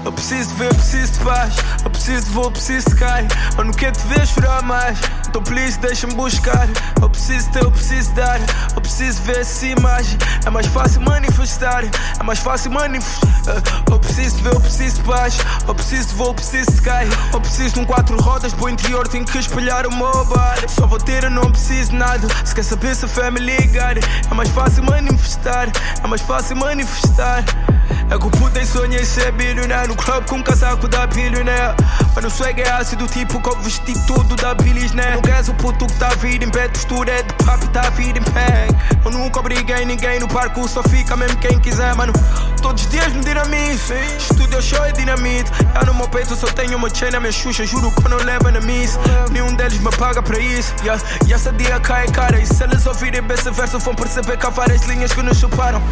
Eu preciso ver, preciso de paz. Eu preciso de voo, preciso de cai. Eu não quero te ver chorar mais. Então please deixa-me buscar. Eu preciso ter, eu preciso dar. Eu preciso ver essa imagem. É mais fácil manifestar. É mais fácil manifestar. Eu preciso ver, eu preciso de paz. Eu preciso de voo, preciso de cai. Eu preciso de 4 rodas pro interior. Tenho que espelhar o meu bar. Só vou ter, eu não preciso de nada. Se quer saber se a fé me ligar. É mais fácil manifestar. É mais fácil manifestar. É que o puto tem sonho em ser bilionário. No club com um casaco da bilionaire. Mas no swag é ácido tipo que eu vesti tudo da bilis, né? Não queres o puto que tá a vir em pé. Textura é de papo, tá a vir em pé. Eu nunca obriguei ninguém no parco. Só fica mesmo quem quiser, mano. Todos os dias me dinamite. Estúdio show é dinamite. Eu no meu peito só tenho uma chain na minha xuxa. Juro que eu não levo na miss. Nenhum deles me paga pra isso. E essa dia cai cara. E se eles ouvirem esse verso vão perceber que há várias linhas que nos separam.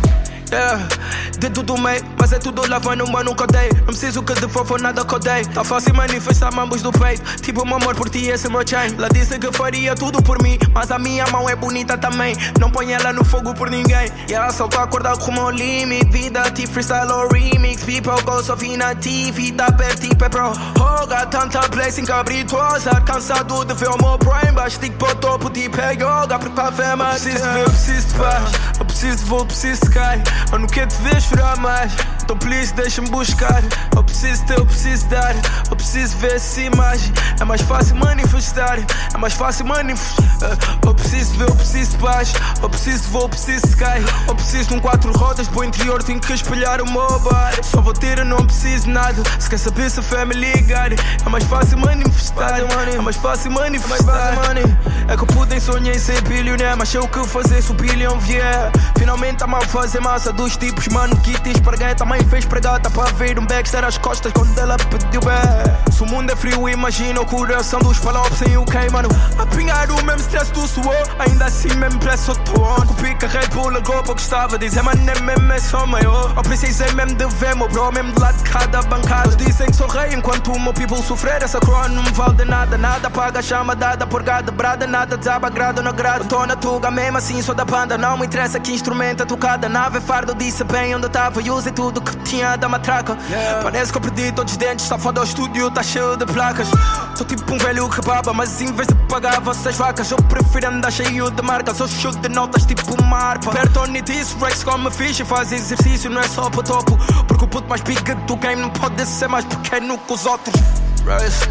Dedo do meio, mas é tudo lavando, mas nunca dei. Não preciso que de fofo nada que odeio. Tá fácil manifestar mambos do peito. Tipo meu amor por ti, esse é meu chain. Ela disse que faria tudo por mim, mas a minha mão é bonita também. Não põe ela no fogo por ninguém. E ela só tá acordado com o meu limite. Vida tipo freestyle ou remix. People go só fim na TV. Dá perto tipo é pro Hoga. Tanta blessing cabritosa. Cansado de ver o meu prime. Baixo tipo pro topo tipo é yoga. Porque pra fé, mas eu preciso ver, eu preciso de paz. Eu preciso de voo, preciso de cai. Eu não quero te ver chorar mais. Então please deixa-me buscar. Eu preciso ter, eu preciso dar. Eu preciso ver essa imagem. É mais fácil manifestar. É mais fácil manifestar. Eu preciso ver, eu preciso de paz. Eu preciso de voo, eu preciso de cai. Eu preciso de 4 rodas pro interior. Tenho que espelhar o meu bar. Só vou ter, eu não preciso de nada. Se quer saber se a fé me ligar. É mais fácil manifestar. É mais fácil manifestar. É que eu pude sonhar em ser bilionaire. Mas sei o que fazer se o bilhão vier. Finalmente tá-me a fazer massa dos tipos, mano, que te espargueta. Mãe fez pregata para ver um Baxter às costas quando ela pediu se o mundo é frio, imagina o coração dos palopes em UK, mano. A pinhar o mesmo stress do suor. Ainda assim mesmo preço tô on. Copi que a Red Bull largou porque gostava. Dizer, mano, é mesmo, é só maior. Eu precisei mesmo de ver, meu bro, mesmo de lá de cada bancada. Eles dizem que sou rei enquanto o meu people sofrer. Essa coroa não me vale de nada. Nada paga chama dada por gada brada. Nada desabagrado na grada. Eu tô na tuga mesmo assim, sou da banda. Não me interessa que instrumento é tocada. Nave fardo, disse bem onde eu tava. E usei tudo que tinha da matraca. Parece que eu perdi todos os dentes. Está foda ao estúdio, tá cheio de placas. Sou tipo um velho que baba, mas em vez de pagar vossas vacas, eu prefiro andar cheio de marcas. Eu chuto de notas tipo uma harpa. Pertonitis, Rex come ficha e faz exercício, não é só para topo. Porque o puto mais pica do game não pode ser mais pequeno que os outros. Rise.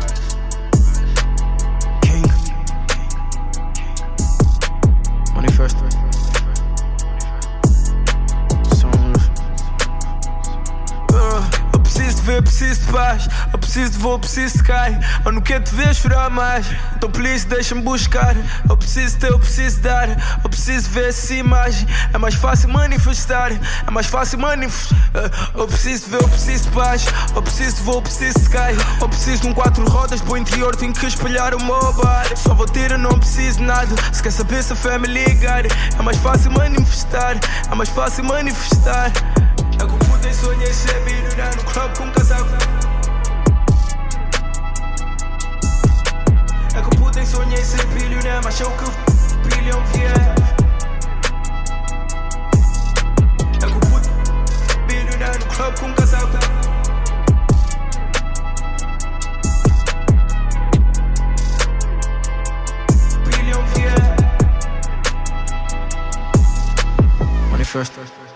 King. Manifesto. Eu preciso de ver, preciso de paz. Eu preciso de voo, preciso de cai. Eu não quero te ver chorar mais. Então please deixa-me buscar. Eu preciso ter, eu preciso dar. Eu preciso ver essa imagem. É mais fácil manifestar. É mais fácil manifestar. Eu preciso de ver, eu preciso de paz. Eu preciso de voo, eu preciso de cai. Eu preciso de 4 rodas pro interior. Tenho que espelhar o meu bar. Só vou ter, eu não preciso de nada. Se quer saber se a fé me ligar. É mais fácil manifestar. É mais fácil manifestar. É que eu pude sonhar em ser bilionário. No club com um casaco. É que eu pude sonhar em ser bilionário. Mas sei o que o bilhão vier. É que eu pude bilionário. No club com um casaco. Bilhão vier. Manifesto.